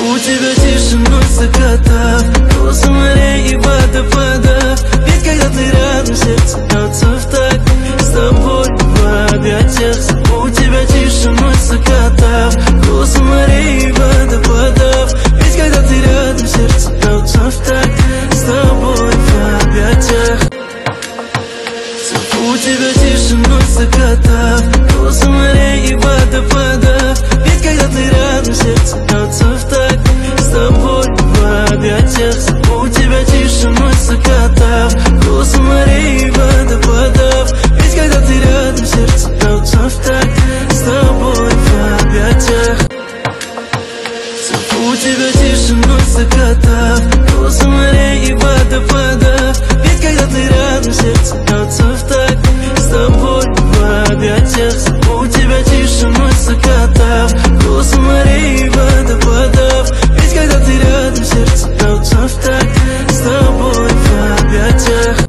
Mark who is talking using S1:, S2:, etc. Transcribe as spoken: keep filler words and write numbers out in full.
S1: У тебя тишиной закатав, голос морей и водопадов. Ведь когда ты рядом, сердце бьется в такт с тобой в объятиях. У тебя тишиной закатав, голос морей и водопадов. Ведь когда ты рядом, сердце бьется в такт с тобой в объятиях. У тебя тишиной закатав, голос морей и водопадов. Ведь когда ты рядом, сердце бьется в такт с тобой в объятиях. У тебя тишиной закатав, голос морей и водопадов. Ведь когда ты рядом, сердце бьется в такт с тобой в объятиях. У тебя тишиной закатав,